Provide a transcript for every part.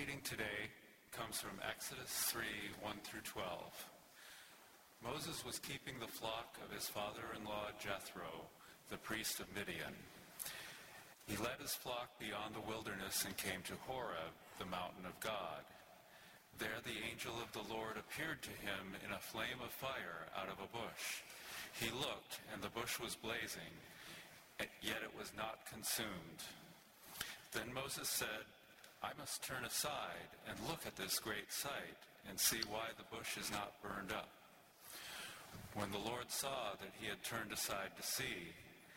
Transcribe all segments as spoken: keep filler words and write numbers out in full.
reading today comes from Exodus three, one through twelve. Moses was keeping the flock of his father-in-law Jethro, the priest of Midian. He led his flock beyond the wilderness and came to Horeb, the mountain of God. There the angel of the Lord appeared to him in a flame of fire out of a bush. He looked, and the bush was blazing, yet it was not consumed. Then Moses said, "I must turn aside and look at this great sight and see why the bush is not burned up." When the Lord saw that he had turned aside to see,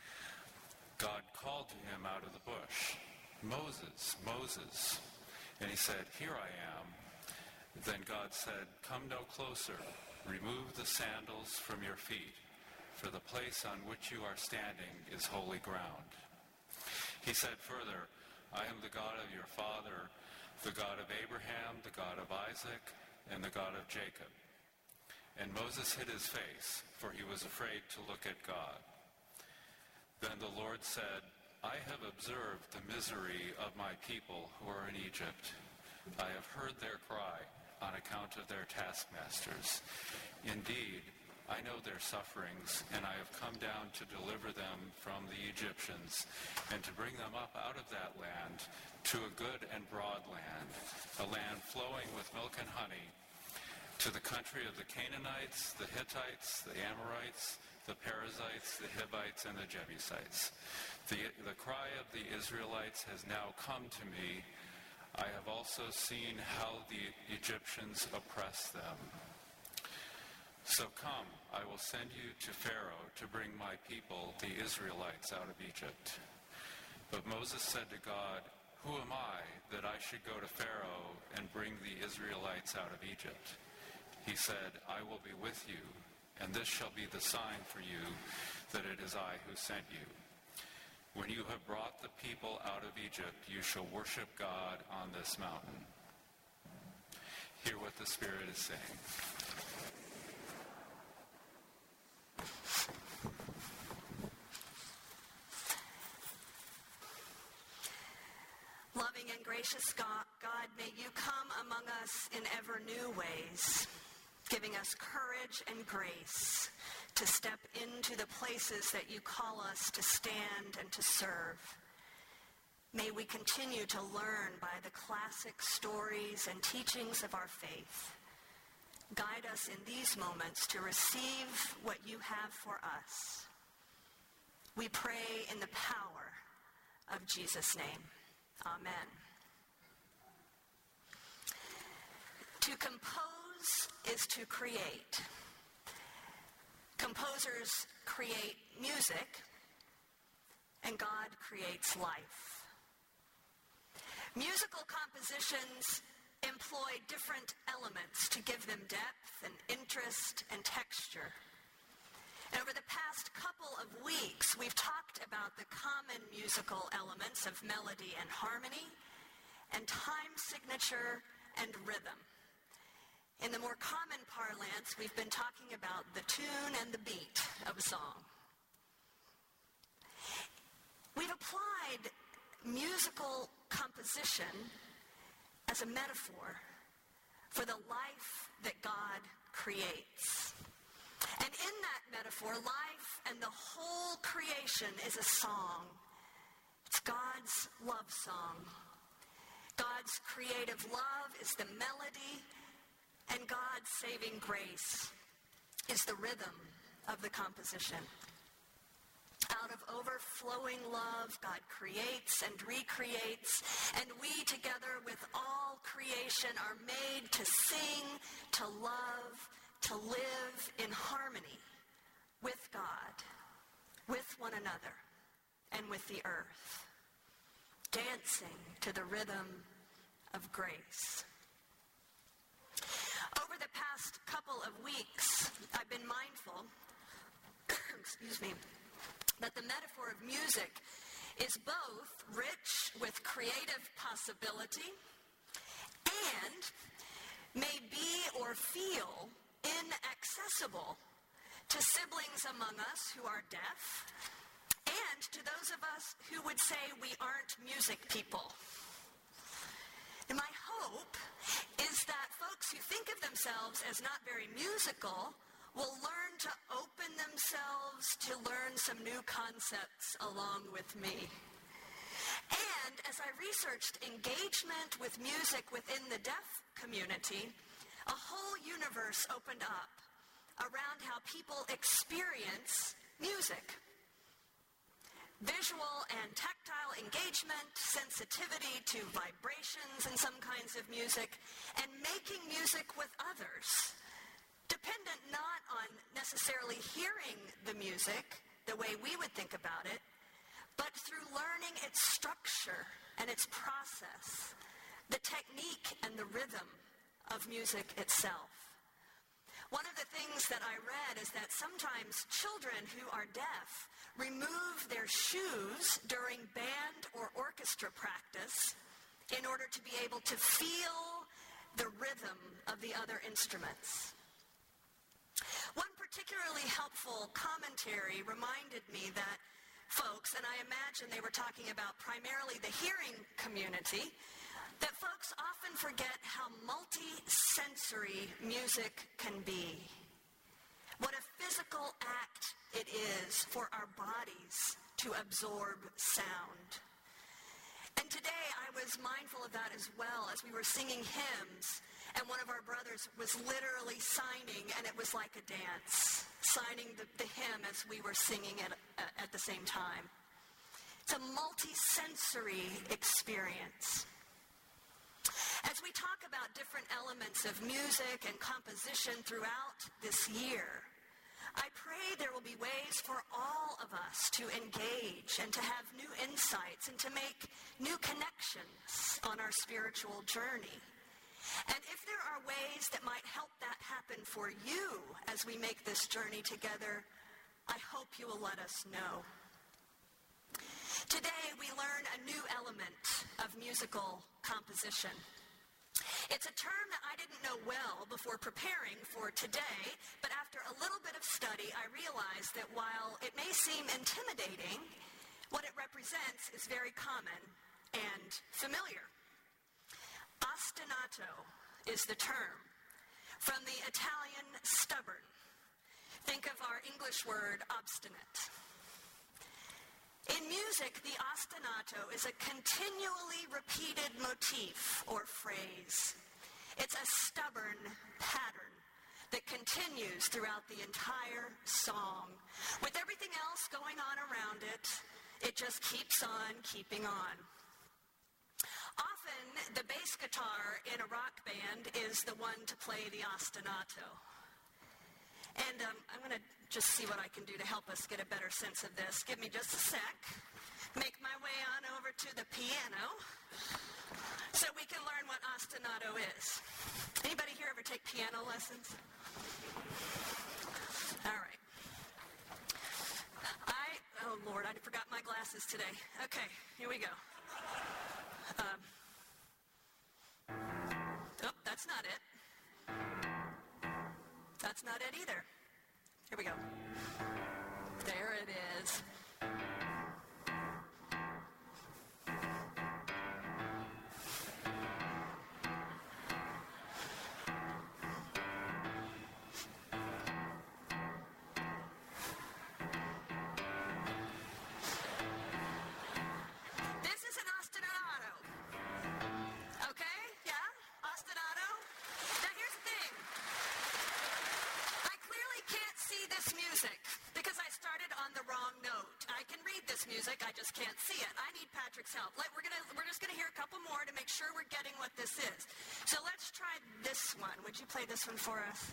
God called to him out of the bush, "Moses, Moses." And he said, "Here I am." Then God said, "Come no closer. Remove the sandals from your feet, for the place on which you are standing is holy ground." He said further, "I am the God of your father, the God of Abraham, the God of Isaac, and the God of Jacob." And Moses hid his face, for he was afraid to look at God. Then the Lord said, "I have observed the misery of my people who are in Egypt. I have heard their cry on account of their taskmasters. Indeed, I know their sufferings, and I have come down to deliver them from the Egyptians and to bring them up out of that land to a good and broad land, a land flowing with milk and honey, to the country of the Canaanites, the Hittites, the Amorites, the Perizzites, the Hivites, and the Jebusites. The, the cry of the Israelites has now come to me. I have also seen how the Egyptians oppress them. So come, I will send you to Pharaoh to bring my people, the Israelites, out of Egypt." But Moses said to God, "Who am I that I should go to Pharaoh and bring the Israelites out of Egypt?" He said, "I will be with you, and this shall be the sign for you that it is I who sent you. When you have brought the people out of Egypt, you shall worship God on this mountain." Hear what the Spirit is saying. Loving and gracious God, God, may you come among us in ever new ways, giving us courage and grace to step into the places that you call us to stand and to serve. May we continue to learn by the classic stories and teachings of our faith. Guide us in these moments to receive what you have for us. We pray in the power of Jesus' name. Amen. To compose is to create. Composers create music, and God creates life. Musical compositions employ different elements to give them depth and interest and texture. Over the past couple of weeks, we've talked about the common musical elements of melody and harmony, and time signature and rhythm. In the more common parlance, we've been talking about the tune and the beat of a song. We've applied musical composition as a metaphor for the life that God creates. And in that metaphor, life and the whole creation is a song. It's God's love song. God's creative love is the melody, and God's saving grace is the rhythm of the composition. Out of overflowing love, God creates and recreates, and we together with all creation are made to sing, to love, to live in harmony with God, with one another, and with the earth, dancing to the rhythm of grace. Over the past couple of weeks, I've been mindful, excuse me, that the metaphor of music is both rich with creative possibility and may be or feel inaccessible to siblings among us who are deaf and to those of us who would say we aren't music people. And my hope hope is that folks who think of themselves as not very musical will learn to open themselves to learn some new concepts along with me. And as I researched engagement with music within the deaf community, a whole universe opened up around how people experience music. Visual and tactile engagement, sensitivity to vibrations in some kinds of music, and making music with others, dependent not on necessarily hearing the music the way we would think about it, but through learning its structure and its process, the technique and the rhythm of music itself. One of the things that I read is that sometimes children who are deaf remove their shoes during band or orchestra practice in order to be able to feel the rhythm of the other instruments. One particularly helpful commentary reminded me that folks, and I imagine they were talking about primarily the hearing community, that folks often forget how multi-sensory music can be. What a physical act it is for our bodies to absorb sound. And today I was mindful of that as well as we were singing hymns, and one of our brothers was literally signing, and it was like a dance, signing the, the hymn as we were singing it at the same time. It's a multi-sensory experience. As we talk about different elements of music and composition throughout this year, I pray there will be ways for all of us to engage and to have new insights and to make new connections on our spiritual journey. And if there are ways that might help that happen for you as we make this journey together, I hope you will let us know. Today we learn a new element of musical composition. It's a term that I didn't know well before preparing for today, but after a little bit of study, I realized that while it may seem intimidating, what it represents is very common and familiar. Ostinato is the term, from the Italian stubborn. Think of our English word obstinate. In music, the ostinato is a continually repeated motif or phrase. It's a stubborn pattern that continues throughout the entire song. With everything else going on around it, it just keeps on keeping on. Often, the bass guitar in a rock band is the one to play the ostinato. And um, I'm going to just see what I can do to help us get a better sense of this. Give me just a sec. Make my way on over to the piano so we can learn what ostinato is. Anybody here ever take piano lessons? All right. I, oh Lord, I forgot my glasses today. Okay, here we go. Um, oh, that's not it. That's not it either. Here we go. There it is. This is an ostinato. Okay? Yeah? Ostinato? Now here's the thing. I clearly can't see this music because I started on the wrong note. I can read this music, I just can't see it. I need Patrick's help. Let, we're gonna, we're just going to hear a couple more to make sure we're getting what this is. So let's try this one. Would you play this one for us?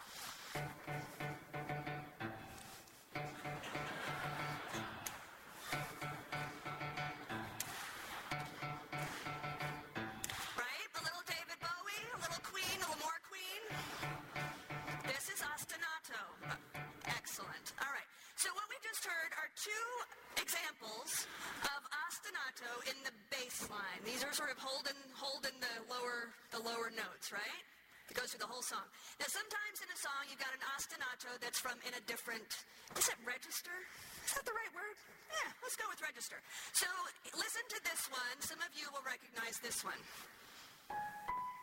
Right? A little David Bowie, a little Queen, a little more Queen. This is ostinato. Excellent. All right. So what we just heard are two examples of ostinato in the bass line. These are sort of holding holding the lower the lower notes, right? It goes through the whole song. Now sometimes in a song you've got an ostinato that's from in a different, is it register? Is that the right word? Yeah, let's go with register. So listen to this one. Some of you will recognize this one.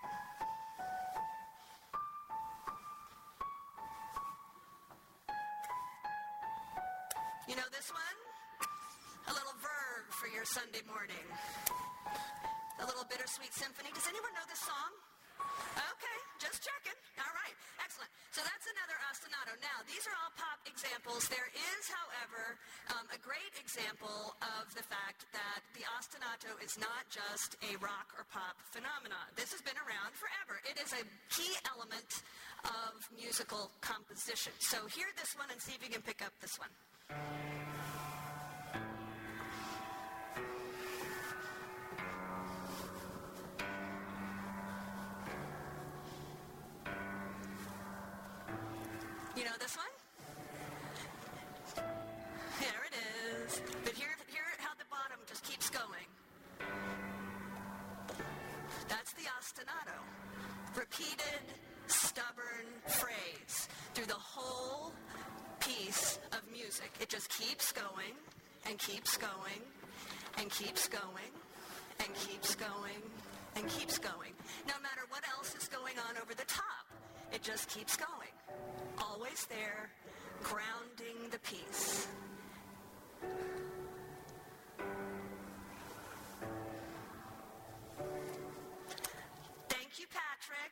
You know this one? A little verb for your Sunday morning. A little bittersweet symphony. Does anyone know this song? Okay, just checking. All right, excellent. So that's another ostinato. Now, these are all pop examples. There is, however, um, a great example of the fact that the ostinato is not just a rock or pop phenomenon. This has been around forever. It is a key element of musical composition. So hear this one and see if you can pick up this one. You know this one? There it is. But hear, hear how the bottom just keeps going. That's the ostinato. Repeated, stubborn phrase through the whole piece of music. It just keeps going and keeps going and keeps going and keeps going and keeps going. No matter what else is going on over the top, it just keeps going. Always there, grounding the piece. Thank you, Patrick.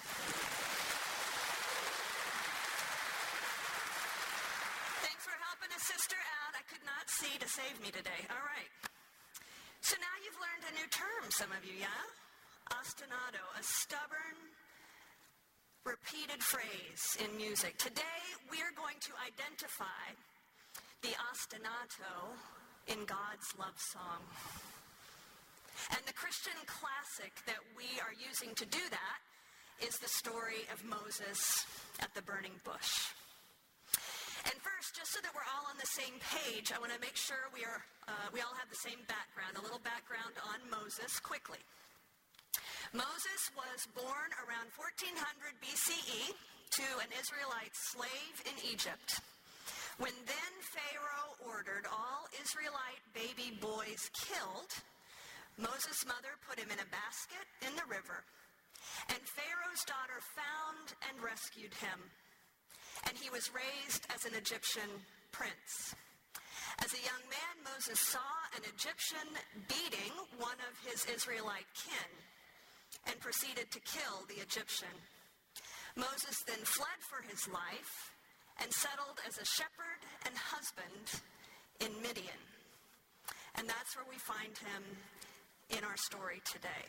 Thanks for helping a sister out I could not see to save me today. All right. So now you've learned a new term, some of you, yeah? Ostinato, a stubborn, repeated phrase in music. Today, we are going to identify the ostinato in God's love song. And the Christian classic that we are using to do that is the story of Moses at the burning bush. And first, just so that we're all on the same page, I want to make sure we are uh, we all have the same background, a little background on Moses quickly. Moses was born around fourteen hundred B C E to an Israelite slave in Egypt. When then Pharaoh ordered all Israelite baby boys killed, Moses' mother put him in a basket in the river, and Pharaoh's daughter found and rescued him, and he was raised as an Egyptian prince. As a young man, Moses saw an Egyptian beating one of his Israelite kin and proceeded to kill the Egyptian. Moses then fled for his life and settled as a shepherd and husband in Midian. And that's where we find him in our story today.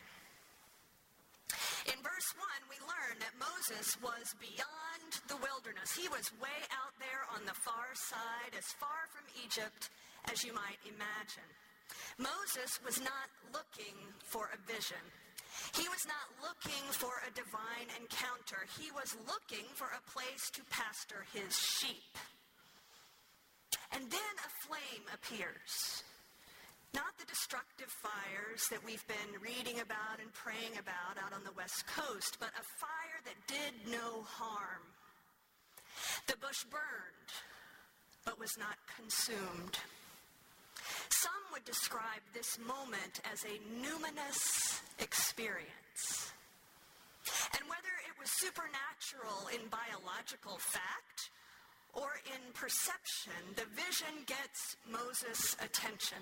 In verse one, we learn that Moses was beyond the wilderness. He was way out there on the far side, as far from Egypt as you might imagine. Moses was not looking for a vision. He was not looking for a divine encounter. He was looking for a place to pasture his sheep. And then a flame appears. Not the destructive fires that we've been reading about and praying about out on the West Coast, but a fire that did no harm. The bush burned, but was not consumed. Some would describe this moment as a numinous experience. And whether it was supernatural in biological fact or in perception, the vision gets Moses' attention.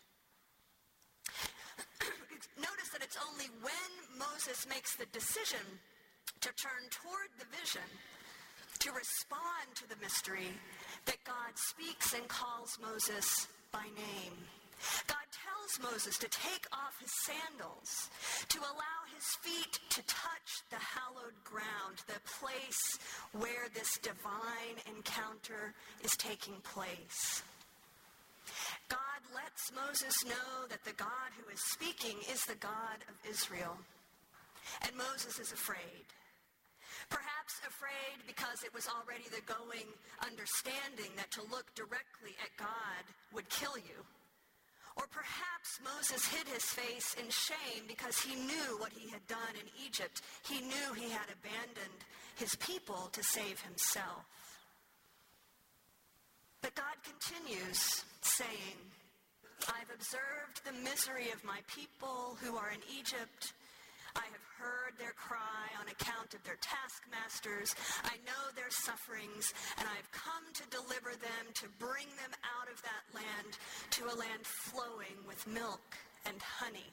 Notice that it's only when Moses makes the decision to turn toward the vision, to respond to the mystery, that God speaks and calls Moses by name. God tells Moses to take off his sandals, to allow his feet to touch the hallowed ground, the place where this divine encounter is taking place. God lets Moses know that the God who is speaking is the God of Israel. And Moses is afraid. Perhaps afraid because it was already the going understanding that to look directly at God would kill you. Or perhaps Moses hid his face in shame because he knew what he had done in Egypt. He knew he had abandoned his people to save himself. But God continues saying, I've observed the misery of my people who are in Egypt. I have heard their cry on account of their taskmasters. I know their sufferings, and I have come to deliver them, to bring them out of that land, to a land flowing with milk and honey.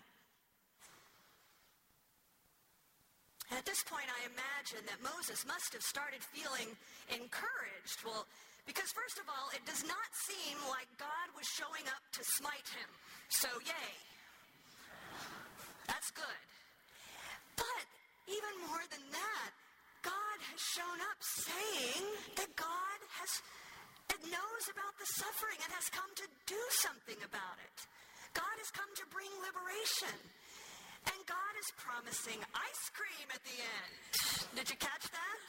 And at this point, I imagine that Moses must have started feeling encouraged. Well, because first of all, it does not seem like God was showing up to smite him. So yay. That's good. But even more than that, God has shown up saying that God has knows about the suffering and has come to do something about it. God has come to bring liberation. And God is promising ice cream at the end. Did you catch that?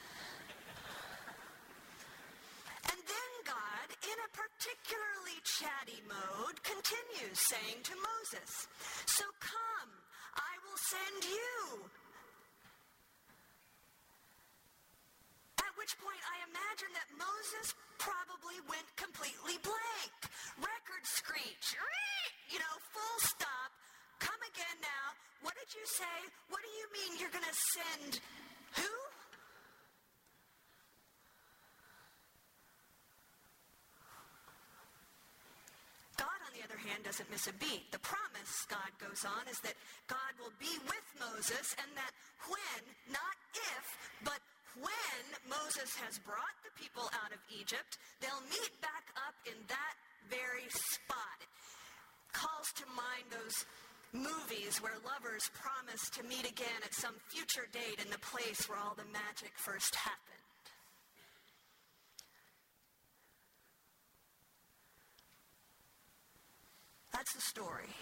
And then God, in a particularly chatty mode, continues saying to Moses, "So come, I will send you." At which point I imagine that Moses probably went completely blank. Record screech. You know, full stop. Come again now. What did you say? What do you mean you're going to send who? God, on the other hand, doesn't miss a beat. The promise, God goes on, is that God will be with Moses, and that when, not if, but when Moses has brought the people out of Egypt, they'll meet back up in that very spot. It calls to mind those movies where lovers promise to meet again at some future date in the place where all the magic first happened. That's the story.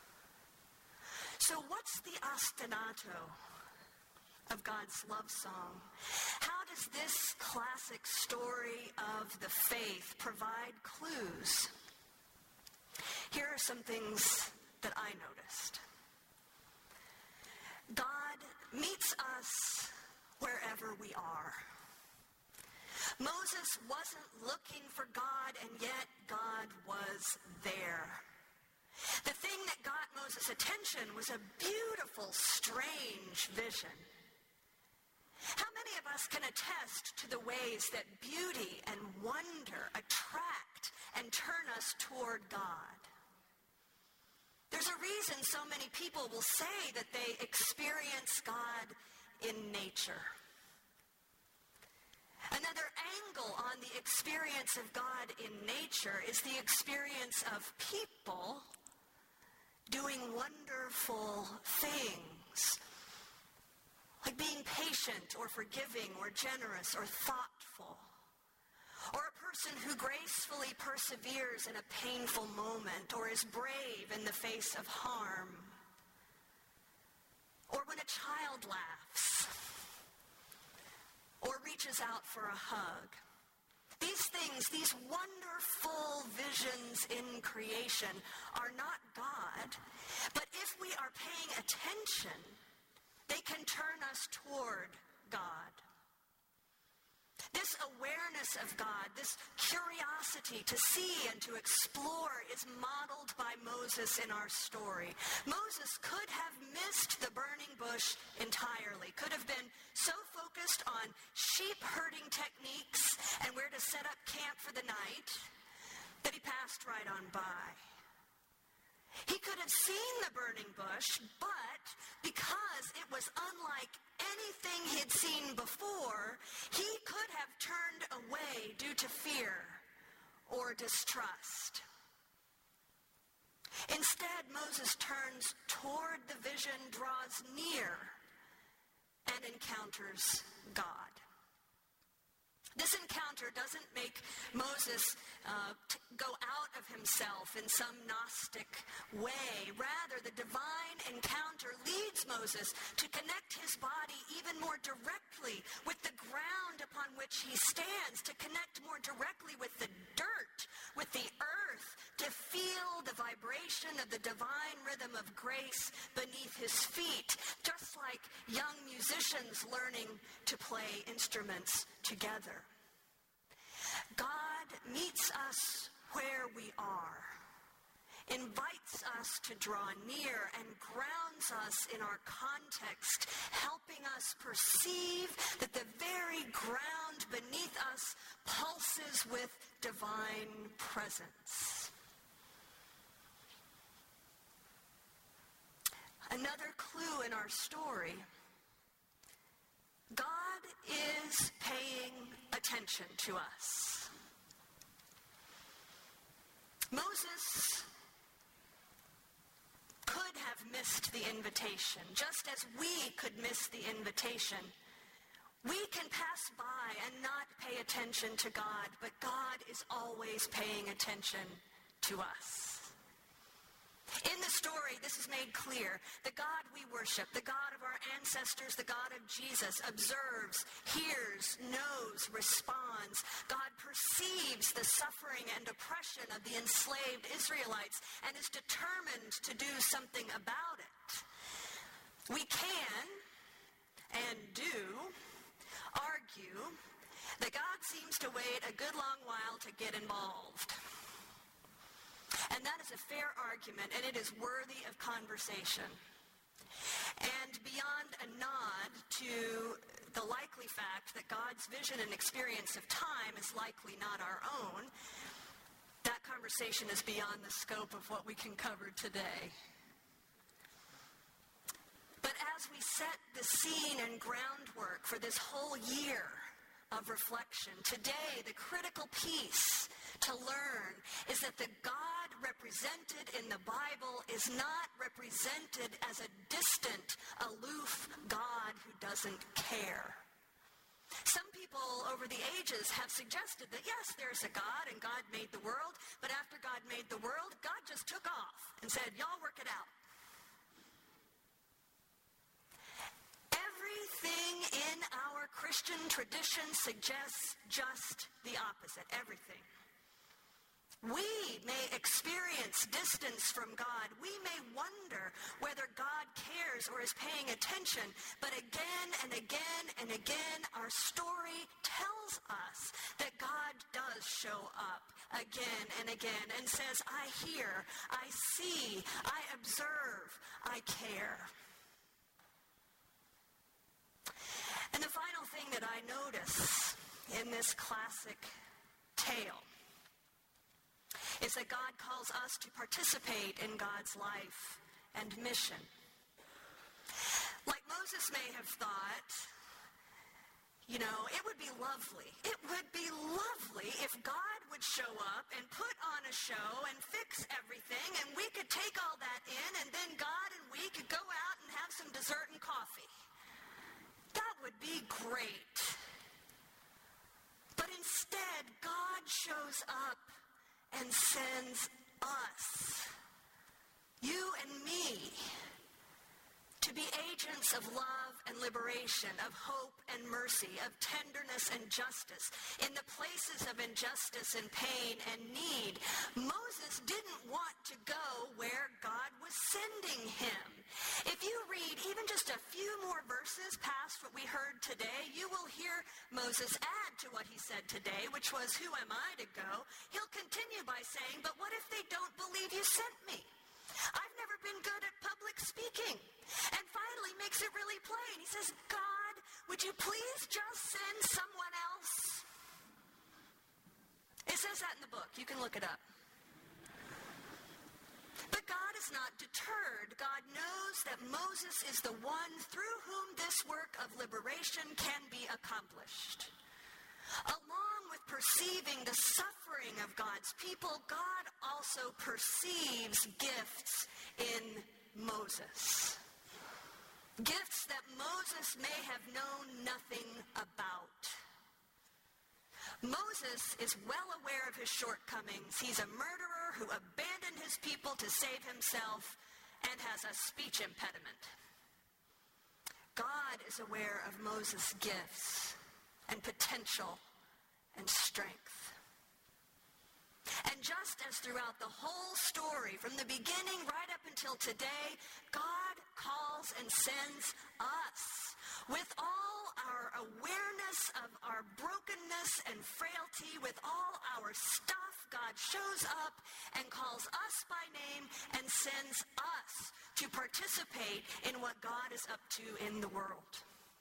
So what's the ostinato of God's love song? How does this classic story of the faith provide clues? Here are some things that I noticed. God meets us wherever we are. Moses wasn't looking for God, and yet God was there. The thing that got Moses' attention was a beautiful, strange vision. How many of us can attest to the ways that beauty and wonder attract and turn us toward God? There's a reason so many people will say that they experience God in nature. Another angle on the experience of God in nature is the experience of people doing wonderful things, like being patient or forgiving or generous or thoughtful, or a person who gracefully perseveres in a painful moment or is brave in the face of harm, or when a child laughs or reaches out for a hug. These things, these wonderful visions in creation are not God, but if we are paying attention, they can turn us toward God. This awareness of God, this curiosity to see and to explore is modeled by Moses in our story. Moses could have missed the burning bush entirely, could have been so focused on sheep herding techniques and where to set up camp for the night that he passed right on by. He could have seen the burning bush, but because it was unlike anything he'd seen before, he could have turned away due to fear or distrust. Instead, Moses turns toward the vision, draws near, and encounters God. This encounter doesn't make Moses uh, t- go out of himself in some Gnostic way. Rather, the divine encounter leads Moses to connect his body even more directly with the ground upon which he stands, to connect more directly with the dirt, with the earth, to feel the vibration of the divine rhythm of grace beneath his feet, just like young musicians learning to play instruments together. God meets us where we are, invites us to draw near and grounds us in our context, helping us perceive that the very ground beneath us pulses with divine presence. Another clue in our story: God is paying attention to us. Moses could have missed the invitation, just as we could miss the invitation. We can pass by and not pay attention to God, but God is always paying attention to us. In the story, this is made clear. The God we worship, the God of our ancestors, the God of Jesus, observes, hears, knows, responds. God perceives the suffering and oppression of the enslaved Israelites and is determined to do something about it. We can, and do, argue that God seems to wait a good long while to get involved. And that is a fair argument, and it is worthy of conversation. And beyond a nod to the likely fact that God's vision and experience of time is likely not our own, that conversation is beyond the scope of what we can cover today. But as we set the scene and groundwork for this whole year of reflection, today the critical piece to learn is that the God represented in the Bible is not represented as a distant, aloof God who doesn't care. Some people over the ages have suggested that yes, there's a God and God made the world, but after God made the world, God just took off and said, y'all work it out. Everything in our Christian tradition suggests just the opposite. Everything. We may experience distance from God. We may wonder whether God cares or is paying attention. But again and again and again, our story tells us that God does show up again and again and says, I hear, I see, I observe, I care. And the final thing that I notice in this classic tale is that God calls us to participate in God's life and mission. Like Moses may have thought, you know, it would be lovely. It would be lovely if God would show up and put on a show and fix everything, and we could take all that in, and then God and we could go out and have some dessert and coffee. That would be great. But instead, God shows up and sends us, you and me, to be agents of love and liberation, of hope and mercy, of tenderness and justice. In the places of injustice and pain and need, Moses didn't want to go where God was sending him. If you read even just a few more verses past what we heard today, you will hear Moses add to what he said today, which was, who am I to go? He'll continue by saying, but what if they don't believe you sent me? I've never been good at public speaking. And finally makes it really plain. He says, God, would you please just send someone else? It says that in the book. You can look it up. But God is not deterred. God knows that Moses is the one through whom this work of liberation can be accomplished. Along with perceiving the suffering of God's people, God also perceives gifts in Moses. Gifts that Moses may have known nothing about. Moses is well aware of his shortcomings. He's a murderer who abandoned his people to save himself and has a speech impediment. God is aware of Moses' gifts and potential and strength. And just as throughout the whole story, from the beginning right up until today, God calls and sends us. with all our awareness of our brokenness and frailty, with all our stuff, God shows up and calls us by name and sends us to participate in what God is up to in the world.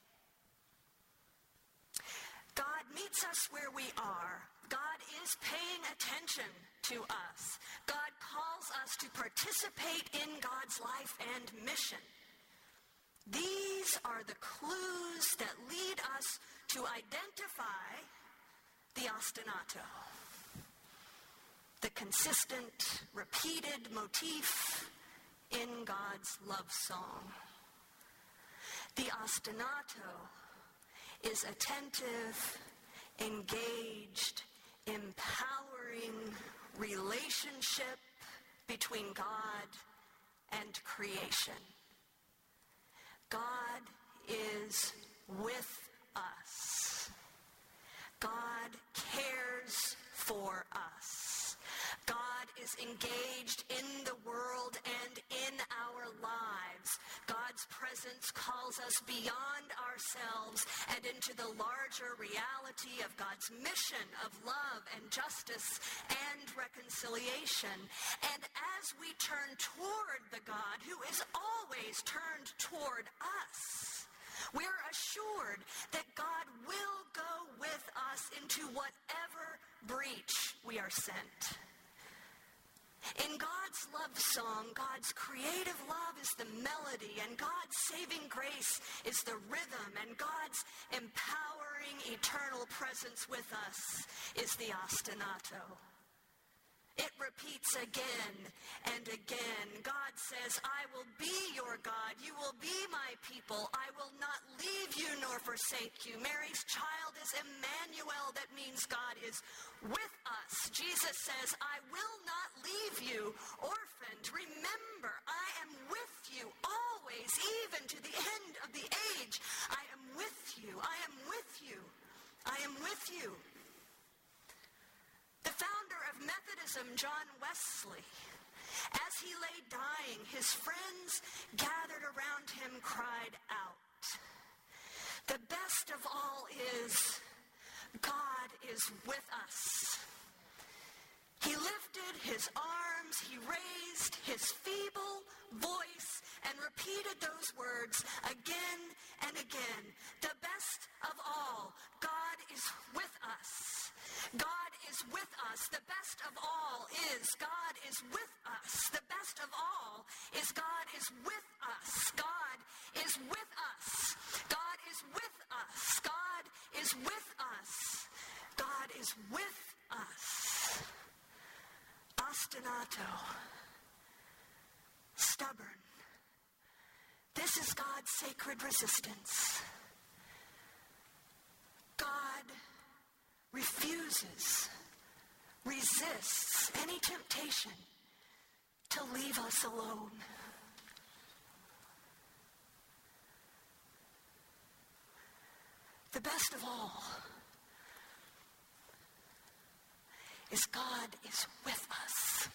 God meets us where we are. God is paying attention to us. God calls us to participate in God's life and mission. These are the clues that lead us to identify the ostinato, the consistent, repeated motif in God's love song. The ostinato is attentive, engaged, empowering relationship between God and creation. God is with us. God cares for us. God is engaged in the world and in our lives. God's presence calls us beyond ourselves and into the larger reality of God's mission of love and justice and reconciliation. And as we turn toward the God who is always turned toward us, we're assured that God will go with us into whatever breach we are sent. In God's love song, God's creative love is the melody, and God's saving grace is the rhythm, and God's empowering eternal presence with us is the ostinato. It repeats again and again. God says, I will be your God. You will be my people. I will not leave you nor forsake you. Mary's child is Emmanuel. That means God is with us. Jesus says, I will not leave you orphaned. Remember, I am with you always, even to the end of the age. I am with you. I am with you. I am with you. The founder of Methodism, John Wesley, as he lay dying, his friends gathered around him cried out, the best of all is, God is with us. He lifted his arms, he raised his feeble voice, and repeated those words again and again. The best of all, God is with us. God is with us. The best of all is God is with us. The best of all is God is with us. God is with us. God is with us. God is with us. God is with us. Ostinato. Stubborn. This is God's sacred resistance. God refuses, resists any temptation to leave us alone. The best of all is God is with us.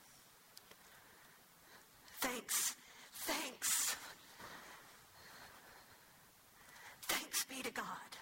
Thanks, thanks, thanks be to God.